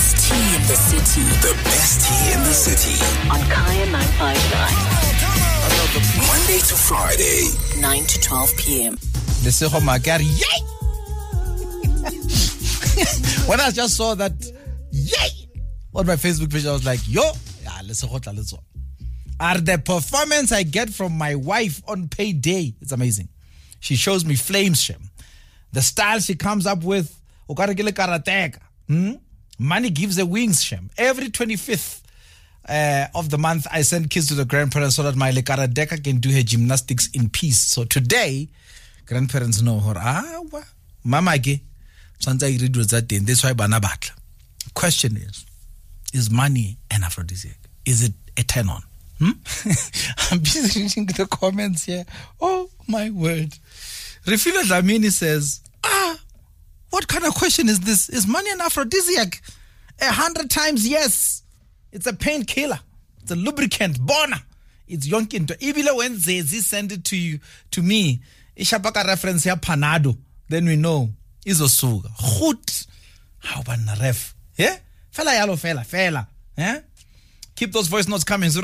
best tea in the city. The best tea in the city. On Kaya 959. Monday to Friday. 9 to 12 p.m. When I just saw that, yay! On my Facebook page, I was like, yo, let's go. Are the performance I get from my wife on payday? It's amazing. She shows me flames, Shem. The style she comes up with, money gives her wings, Shem. Every 25th of the month, I send kids to the grandparents so that my Karateka can do her gymnastics in peace. So today, grandparents know her. Mama ge. That's why bana batla. Question is money an aphrodisiac? Is it a turn on? I'm busy reading the comments here. Oh my word. Refila Dlamini says, what kind of question is this? Is money an aphrodisiac? 100 times yes. It's a painkiller. It's a lubricant. Bona. It's yonkin to Ibile when Zezi send it to you, to me. Ishapaka reference here Panado. Then we know. Izosuga. Goed. How about ref? Yeah? Fella yalo fella. Yeah? Keep those voice notes coming.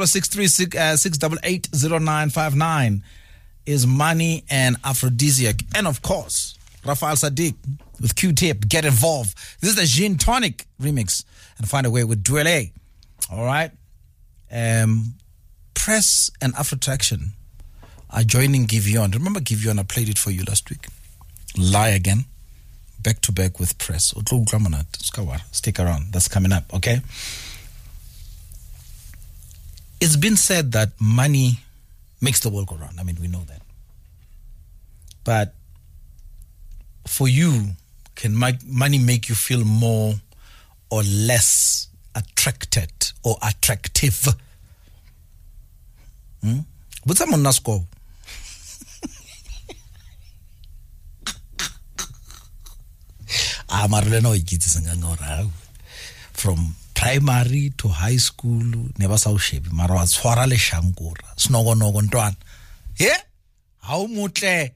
0636-688-0959. Is money an aphrodisiac? And of course, Rafael Sadiq with Q-Tip. Get involved. This is the Gin Tonic remix. And find a way with Dwele. All right? Press and Afrotraction are joining Giveon. Remember Giveon? I played it for you last week. Lie Again. Back to back with Press. Stick around. That's coming up, okay? It's been said that money makes the world go round. I mean, we know that. But for you, can money make you feel more or less attracted or attractive? What's up on Nasco? From primary to high school, never saw shape. Mara swara le shamgura. Snogo nogo ntwan. Yeah? How mutle?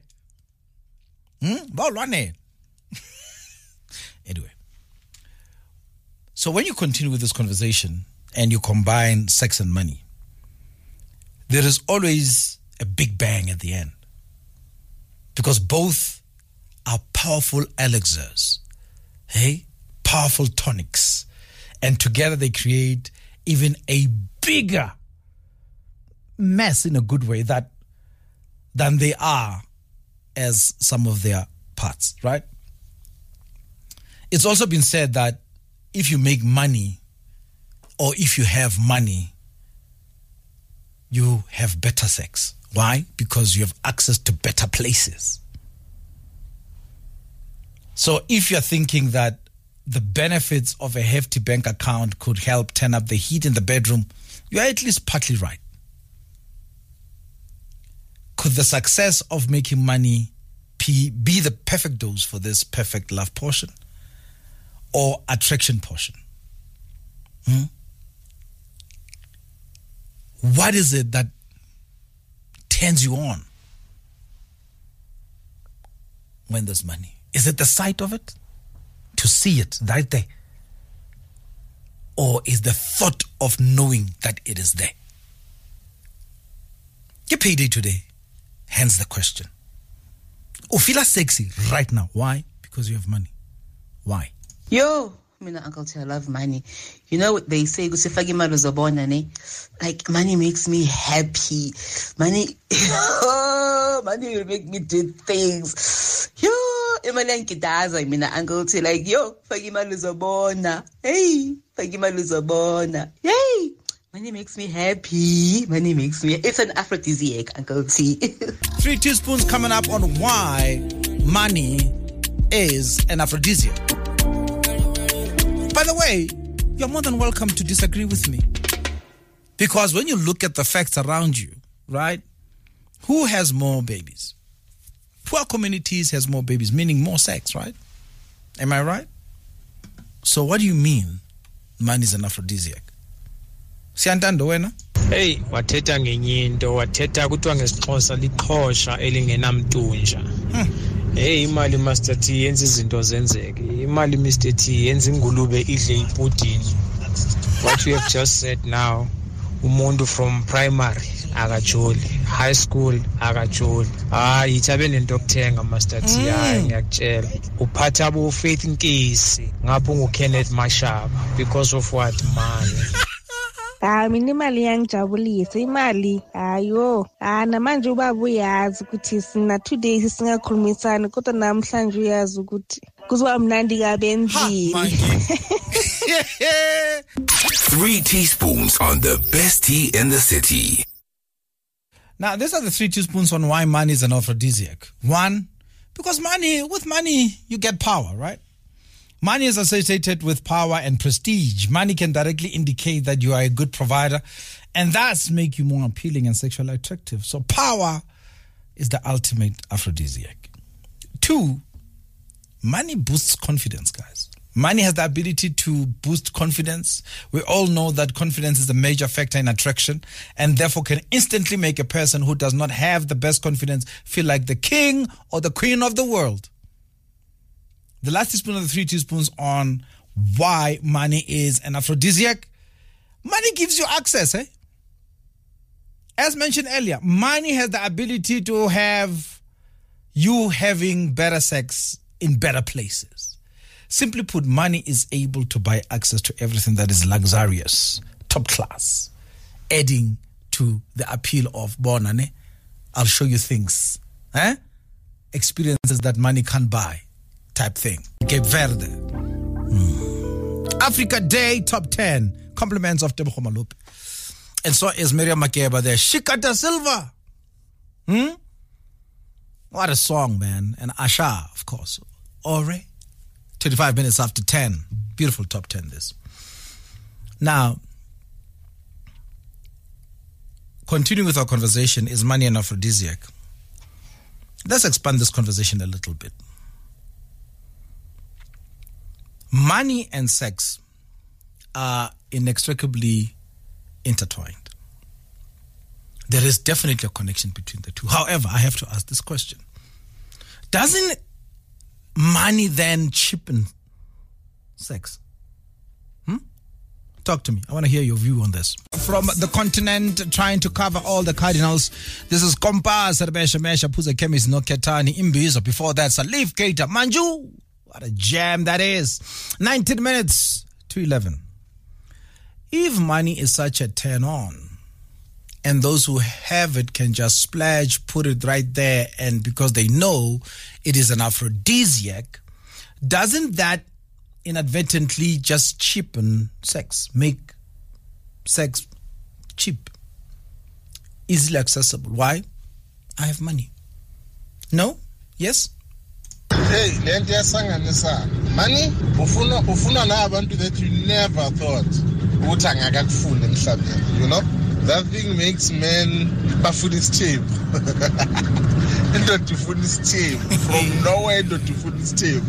Anyway. So when you continue with this conversation and you combine sex and money, there is always a big bang at the end. Because both are powerful elixirs. Hey? Powerful tonics. And together they create even a bigger mess in a good way than they are as some of their parts, right? It's also been said that if you make money or if you have money, you have better sex. Why? Because you have access to better places. So if you're thinking that the benefits of a hefty bank account could help turn up the heat in the bedroom, you're at least partly right. Could the success of making money be the perfect dose for this perfect love portion or attraction portion? What is it that turns you on when there's money? Is it the sight of it? To see it right there? Or is the thought of knowing that it is there? Get payday today. Hence the question. You feel sexy right now. Why? Because you have money. Why? Yo, Uncle T, I love money. You know what they say? Like, money makes me happy. Money will make me do things. Yo, Uncle T, like, yo, hey, yay. Money makes me happy. It's an aphrodisiac, Uncle T. 3 teaspoons coming up on why money is an aphrodisiac. By the way, you're more than welcome to disagree with me. Because when you look at the facts around you, right? Who has more babies? Poor communities has more babies, meaning more sex, right? Am I right? So what do you mean money is an aphrodisiac? Siyantando wena? Hey, wathetha ngenye into, wathetha kuthiwa ngesixhosa liqhosha elingenamtunja. Hey, imali Master T yenza izinto zenzeke. Imali Mr T yenza ingulube idle ipudini. What you have just said now, umuntu from primary akajoli, high school akajoli. Ithabe nento okuthenga Master T, ngiyakutshela. Uphatha bo Faith Nkisi, ngapho nguKenneth Mashaba because of what money. Mina imali yangijabulisa imali ayo namanje ubaba uyazi ukuthi sina 2 days singakhulumisana kodwa namhlanje uyazi ukuthi kuzoba mnandi kabe endlini. 3 teaspoons on the best tea in the city. Now, these are the 3 teaspoons on why money is an aphrodisiac. 1, because with money, you get power, right? Money is associated with power and prestige. Money can directly indicate that you are a good provider and thus make you more appealing and sexually attractive. So power is the ultimate aphrodisiac. 2, money boosts confidence, guys. Money has the ability to boost confidence. We all know that confidence is a major factor in attraction and therefore can instantly make a person who does not have the best confidence feel like the king or the queen of the world. The last teaspoon of the 3 teaspoons on why money is an aphrodisiac. Money gives you access, eh? As mentioned earlier, money has the ability to have you having better sex in better places. Simply put, money is able to buy access to everything that is luxurious, top class, adding to the appeal of Bonane. I'll show you things, experiences that money can't buy. Type thing. Cape Verde. Africa Day Top 10. Compliments of Tebogo Malope. And so is Miriam Makeba there. Shikata Silva. What a song, man. And Asha, of course. Ore. 25 minutes after 10. Beautiful Top 10 this. Now, continuing with our conversation, is money an aphrodisiac? Let's expand this conversation a little bit. Money and sex are inextricably intertwined. There is definitely a connection between the two. However, I have to ask this question. Doesn't money then cheapen sex? Talk to me. I want to hear your view on this. From the continent, trying to cover all the cardinals. This is Kompas, Rebesha Mesha, Puza Kemis, Noketani, Imbizo. Before that, Salif Keita, Manju. What a jam that is. 19 minutes to 11. If money is such a turn on, and those who have it can just splash, put it right there, and because they know it is an aphrodisiac, doesn't that inadvertently just cheapen sex, make sex cheap, easily accessible? Why? I have money. No? Yes? Hey, lento yasanganisana. Money ufuna na abantu that you never thought ukuthi angakakufuna emhlabeni, you know? That thing makes men bafuna isithembu. Into tufuna isithembu from nowhere into tufuna isithembu.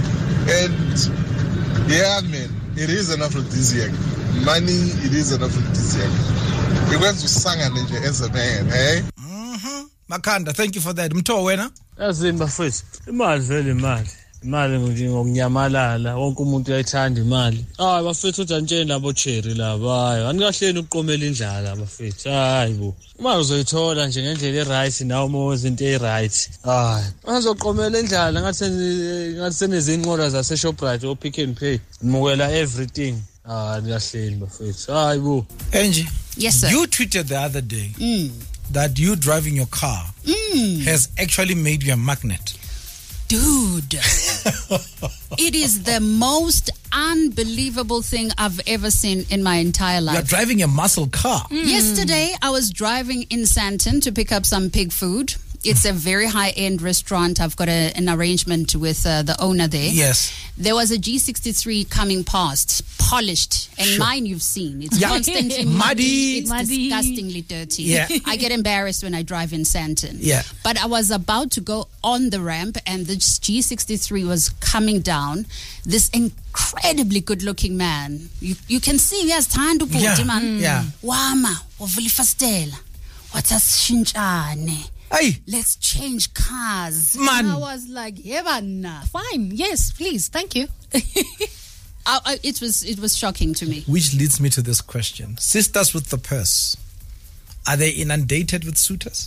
And yeah, man, it is an aphrodisiac. Money, it is an aphrodisiac. Ikwenza usangane nje as a man, eh? Makanda, thank you for that. Mtho wena? Yazini bafethu, imali vele imali ngokunyamalala, wonke umuntu uyayithanda imali. Hayi bafethu uthantsheni labo cherry laba, hayi anikahleni uqomela indlala bafethu. Hayi bo. Imali uzoyithola nje ngendlela eright nawo moze into eright. Hayi, angizoqomela indlala ngathi senezinqola zase Shoprite o Pick n Pay. Ngimukela everything. Anikahleni bafethu. Hayi bo. Angie. Yes sir. You tweeted the other day that you driving your car has actually made you a magnet. Dude, it is the most unbelievable thing I've ever seen in my entire life. You're driving a muscle car. Yesterday, I was driving in Sandton to pick up some pig food. It's a very high-end restaurant. I've got an arrangement with the owner there. Yes. There was a G63 coming past, polished, and mine you've seen. It's constantly muddy. It's disgustingly dirty. Yeah. I get embarrassed when I drive in Sandton. Yeah. But I was about to go on the ramp, and the G63 was coming down. This incredibly good-looking man. You can see he has time to put him on. Yeah. Wama, wavulifastela, watashinchane. Aye. let's change cars. Man. And I was like, Yebana. Fine. Yes, please. Thank you. It was shocking to me. Which leads me to this question. Sisters with the purse, are they inundated with suitors?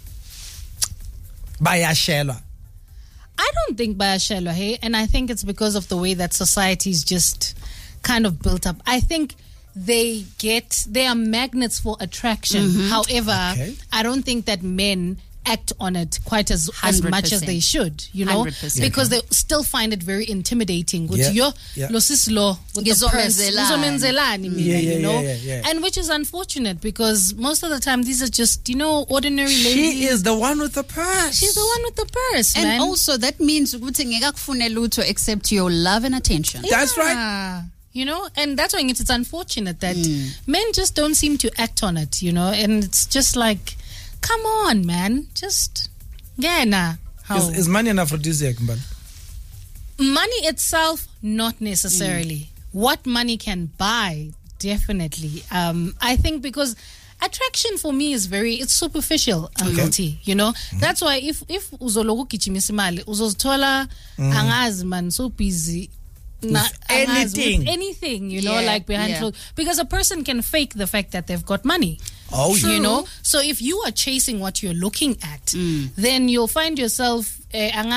Bayashelwa. I don't think Bayashelwa, hey, and I think it's because of the way that society's just kind of built up. I think they are magnets for attraction. However, Okay. I don't think that men act on it quite as much as 100%. they should, you know, 100%. because they still find it very intimidating. Yeah. Yo, Yeah. lo sis lo with the purse, Ngizomenzelani. you know, Yeah. and which is unfortunate because most of the time these are just, ordinary ladies. She is the one with the purse. She's the one with the purse, And man. also, that means ukuthi ngekakufune lutho except your love and attention. That's right. Yeah. And that's why it's unfortunate that men just don't seem to act on it, and it's just like, come on, man, just gana. Is money an aphrodisiac, Mbali? Money itself, not necessarily. What money can buy, definitely. I think because attraction for me is it's superficial, Uncle T, That's why if uzoloku kichimisa imali, uzozithola angazi man so busy. Anything. With anything, like behind clothes. Because a person can fake the fact that they've got money. Oh, yeah. So if you are chasing what you're looking at, then you'll find yourself in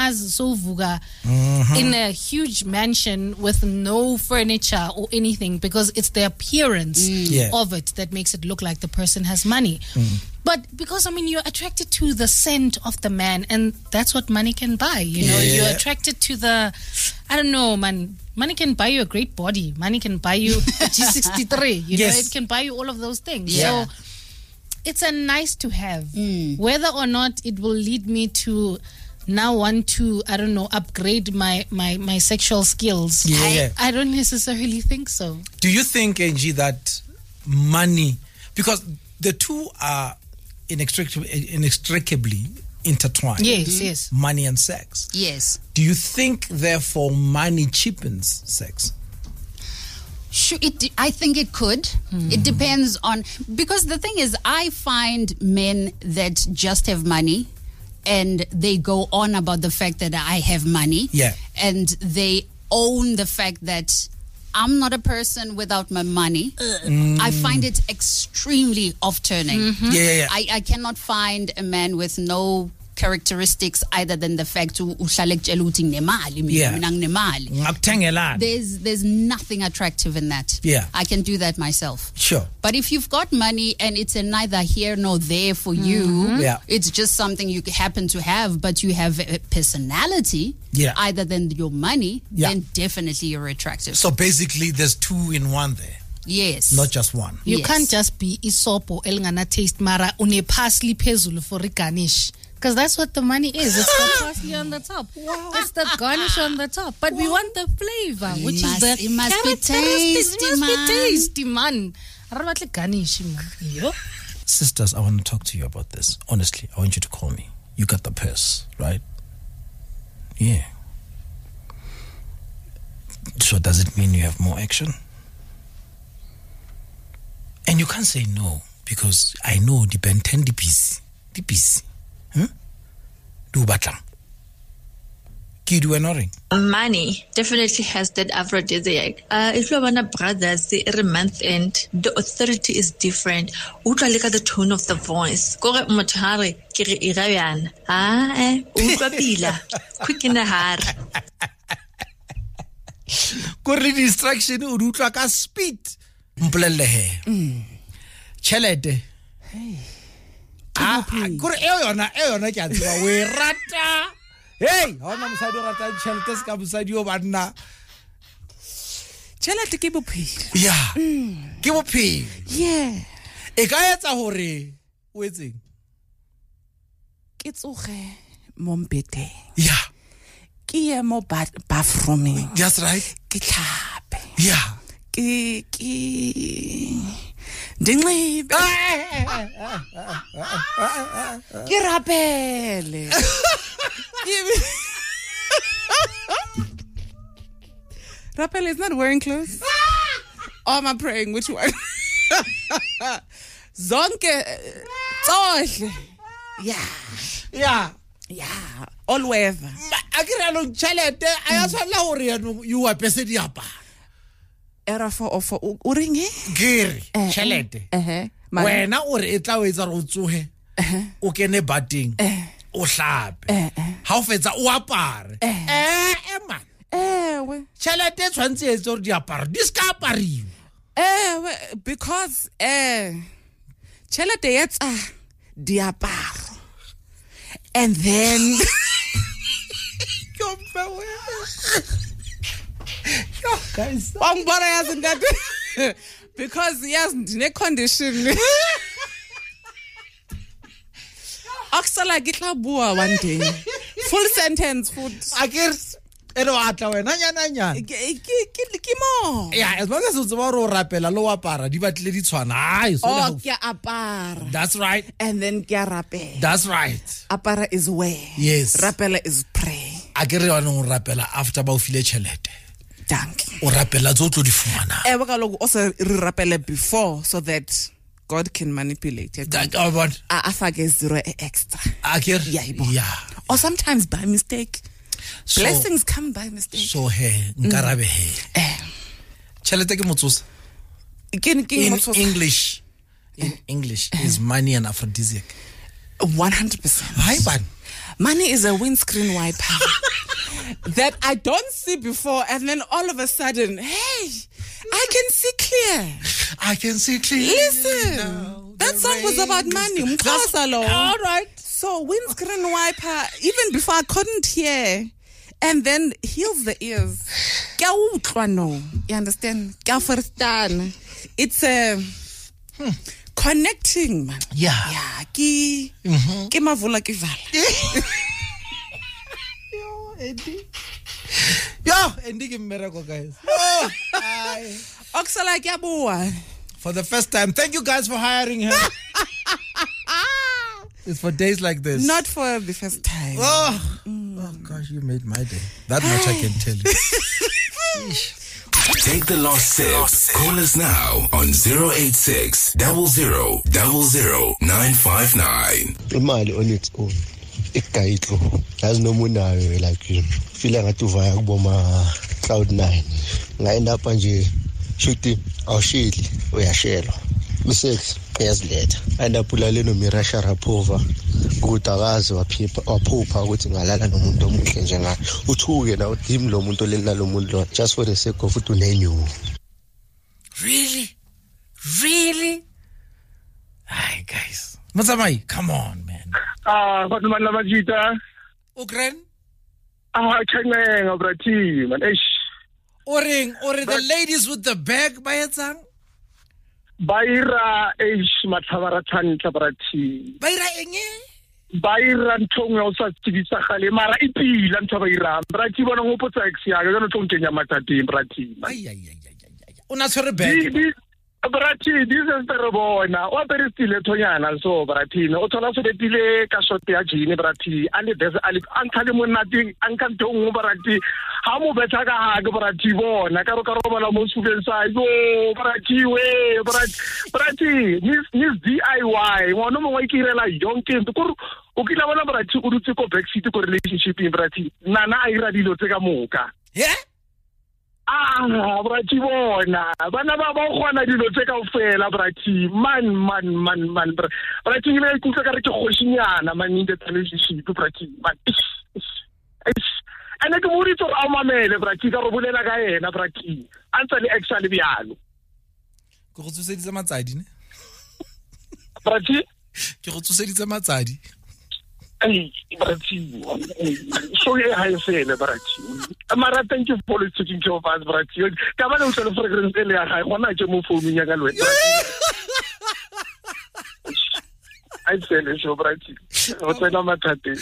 a huge mansion with no furniture or anything because it's the appearance of it that makes it look like the person has money. But because, you're attracted to the scent of the man, and that's what money can buy, You're attracted to the, I don't know, man. Money can buy you a great body. Money can buy you a G63. It can buy you all of those things. Yeah. So it's a nice to have. Whether or not it will lead me to now want to, I don't know, upgrade my sexual skills. I don't necessarily think so. Do you think, Angie, that money, because the two are inextricably intertwined. Yes. Money and sex. Yes. Do you think, therefore, money cheapens sex? Sure, I think it could. It depends on, because the thing is, I find men that just have money and they go on about the fact that I have money. Yeah. And they own the fact that I'm not a person without my money. I find it extremely off-turning. Yeah. I cannot find a man with no characteristics other than the fact there's nothing attractive in that. Yeah. I can do that myself. Sure. But if you've got money and it's neither here nor there for you, it's just something you happen to have, but you have a personality other than your money, then definitely you're attractive. So basically there's two in one there. Yes. Not just one. You can't just be isopo elngana taste mara une parsley phezulu for garnish. Because that's what the money is. It's the parsley on the top. It's the garnish on the top. But we want the flavor, which is the it must be tasty, It must be tasty, man. Garnish, man. Sisters, I want to talk to you about this. Honestly, I want you to call me. You got the purse, right? Yeah. So does it mean you have more action? And you can't say no, because I know the Ben 10 DPC. Do batlang. Kidu enoring. Money definitely has that aphrodisiac. If you have brothers, every month end, the authority is different. Look at the tone of the voice. Kore motare kiri irayan. Quick in the heart. Kore distraction udutla ka speed. Mpulele he. Chelete. Kore eyona ke a tseba we rata. Hey, hona mosadi o rata chelete ska mosadi o banna. Chelete ke bophelo. Yeah. Ke bophelo. Yeah. E ka etsa hore o etseng? Ke tsoge mo mbeteng. Yeah. Ke ye mo bathrooming. That's right. Ke tlhape. Yeah. Ke dinxibe. Ke rapele. Rapele is not wearing clothes. Or am I praying? Which one? Zonke tsohle. Yeah. All weather. A ke re lo tšhelete a ya tshwanela gore yanong you apese diaparo. Era for o reng he? Ke re tšhelete. Wena o re e tla o etsa re o tsoge. O kene bateng. O hlape. Ha o fetsa o apare. Man. We. Tšhelete tshwantse e tso diaparo. Di ska apariwa. Because tšhelete yetsa diaparo. And then guys, because yes, ndine condition. Oxala gitla bua one day. Full sentence food. Akir eno atla wena nyana. Kimo. Yeah, as long as o tsaba ro rapela lo apara di batle di tshwana. Ai so oh, ke apara. That's right. And then ke rapela. That's right. Apara is wear. Yes. Rapela is pray. Akere wa no rapela after ba o file tšhelete. Danke. O rapela tso tlo di fumana. Ba ka logo also re rapela before so that God can manipulate it. What? Afake zero extra. Akere? Yeah. Or sometimes by mistake. So, blessings come by mistake. So nkarabe tšhelete ke motsosa. In English is money an aphrodisiac? 100%. Hi, man. Money is a windscreen wiper that I don't see before, and then all of a sudden, hey, I can see clear. I can see clear. Listen, that song was about money. All right. So windscreen wiper, even before I couldn't hear, and then heals the ears. You understand? It's a connecting, man. Yeah. Ki mavula ki vala. Yo, Endi ke mmereko guys. Oxala ke bua. For the first time, thank you guys for hiring her. It's for days like this. Not for the first time. Oh gosh, you made my day. That much I can tell you. Take the last sip. Call us now on 086 00 959. Imali on its own. Ikayitlo. There's no munayo like you. Feeling at uvaya kuboma Cloud9. Ngaenda hapa nje shuti awushili uyashela. Misex yazileta. Enda pulale no Mirasha Rapova. Kutakazi waphupha ukuthi ngalala nomuntu omuhle njengaye. Uthuke na udim lo muntu olena lo muntu just for the sake of to nenyu. Really? Hi guys. Motsamai, come on man. But man la majita. Ukren? Cheneng obrati man. Or the ladies with the bag bayetsang? Baira mathabaratan tabarati. Baira enge? Baira ntonga o sa tibisa khale mara ipila nthabaira. Brati bona ngopotsa ex ya ga no tsontenya matati brati. Ai. Una tshwere bag. Brati this is terrible na o peristile thonyana so brati no thola se dile ka shot ya jini brati ane des ali ankhale monati ankanto ngo brati ha mo betha ka ha ke brati bona ka ro bala mo subensa yo brati we brati this DIY ngwana mo wa ikirela yonke ntko o kila bona brati o dutse ko backseat ko relationship in brati nana a ira dilo tse ka moka brati bona bana ba gona dilo tse ka ofela brati man brati ile ikutla ka re ke khoshinyana man in the relationship brati man ene ke muri tso a mamele brati ka ro bolela ka yena brati antsa le actually bialo go tsoseditse matsadi ne brati ke go tsoseditse matsadi brati so ye ha yesele brati mara thank you for taking care of us brati ka bana o tsela fragrance ele ya ga gona ke mo phone ya ka lwe I say le so brati o tsena mathate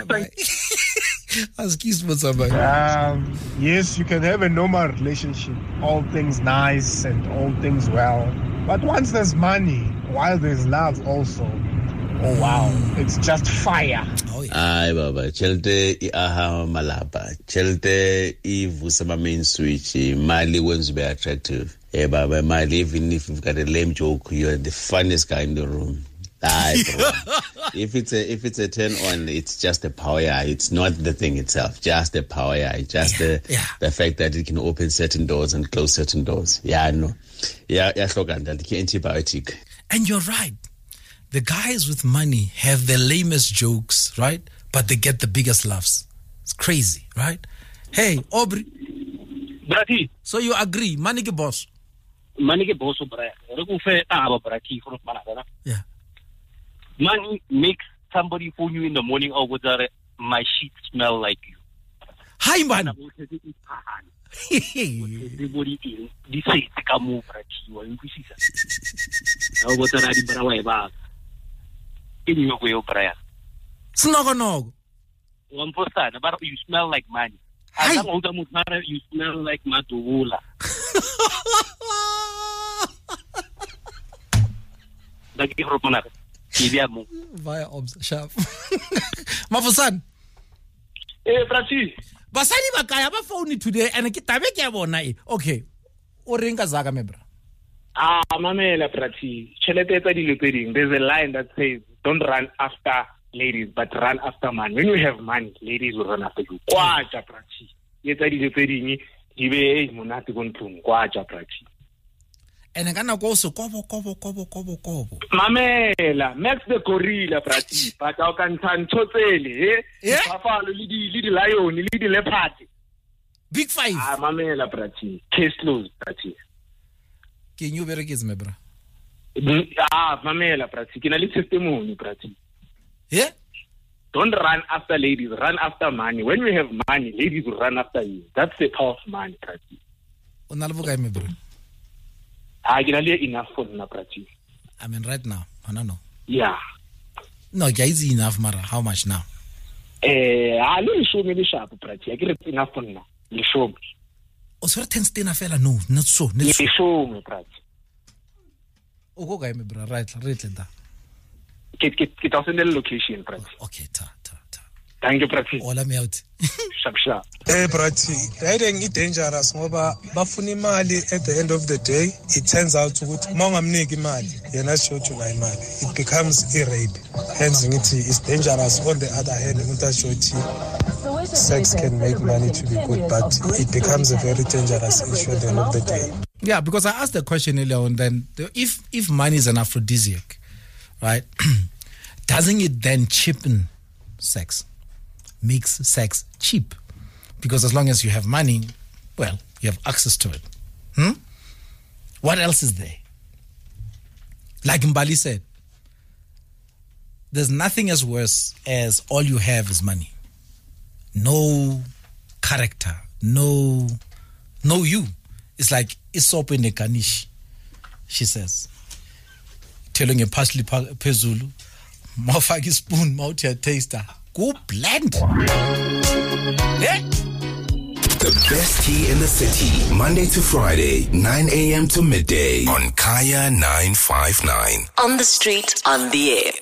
yes, you can have a normal relationship, all things nice and all things well, but once there's money, while there's love also, oh wow, it's just fire. Ay baba, chelte I aha malapa, chelte I vusa ma main switch, mali wenzu be attractive. Hey baba, mali even if you've got a lame joke, you're the funniest guy in the room. Ay bro. If it's a turn on, it's just the power. It's not the thing itself. Just the power. Just the fact that it can open certain doors and close certain doors. No. Antibiotic. And you're right. The guys with money have the lamest jokes, right? But they get the biggest laughs. It's crazy, right? Hey, Aubrey. Brati. So you agree? Money ke boss. Money ke boss, brati. Yeah. Money makes somebody phone you in the morning or whether my sheets smell like you. Hi, man. Snogo. You smell like money. You smell like Matula. Via obs sharp. Mafusan. Brati. Basani bakaya ba phone today and ke tabe ke bona e. Okay. O renga zaka me bra. Mamela Brati. Chelete tsa dilo tse ding. There's a line that says don't run after ladies but run after man. When you have money, ladies will run after you. Kwacha Brati. Yetsa dilo tse ding di be monate go ntlong kwacha Brati. And I gonna go so kobo. Mamela, Max the gorilla, Brati. But I can turn totally, Papa, Lady Lion, Lady Leopard. Big five. Mamela, Brati. Case closed, Brati. Can you very kiss me, bro? Mamela, Brati. Can I listen to money, Brati? Yeah? Don't run after ladies, run after money. When we have money, ladies will run after you. That's the power of money, Brati. Unalvuka me, bro. I can only enough for Brati. I mean, right now, I don't know. Yeah. No, easy enough, Mara. How much now? I don't show me the sharp, Brati. I get it enough for now. You show me. Oh, so 10 stena fella, no, not so. You show me, Brati. Oh, go me, bro. Right, that. Get off in the location, Brati. Okay, ta. Thank you, Brati. Ola me out. Sharp. Brati, riding is dangerous ngoba bafuna imali at the end of the day. It turns out ukuthi mongamniki imali, yena shothu la imali. It becomes a rape. Hence it's dangerous. On the other hand, sex can make money to be good, but it becomes a very dangerous issue at the end of the day. Yeah, because I asked the question earlier on then, if money is an aphrodisiac, right, doesn't it then cheapen sex? Makes sex cheap? Because as long as you have money, well, you have access to it. What else is there? Like Mbali said, there's nothing as worse as all you have is money. No character, no you. It's like Isop in the Kanish, she says. Telling a parsley pezulu, mafagi spoon, mouth taster. Go blend. Yeah. The best tea in the city, Monday to Friday, 9 a.m. to midday on Kaya 959. On the street, on the air.